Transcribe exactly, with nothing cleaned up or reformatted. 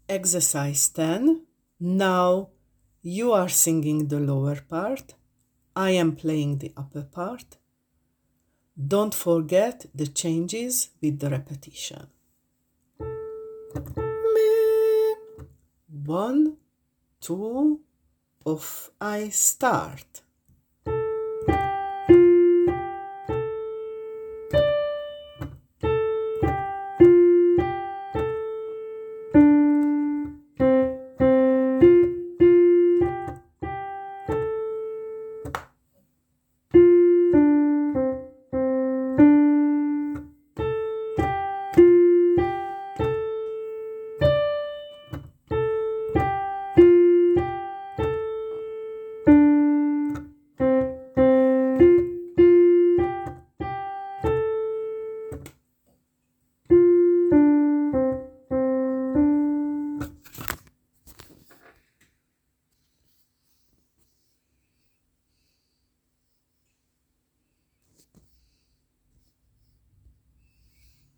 Exercise ten. Now you are singing the lower part. I am playing the upper part. Don't forget the changes with the repetition. Me. One, two, off I start.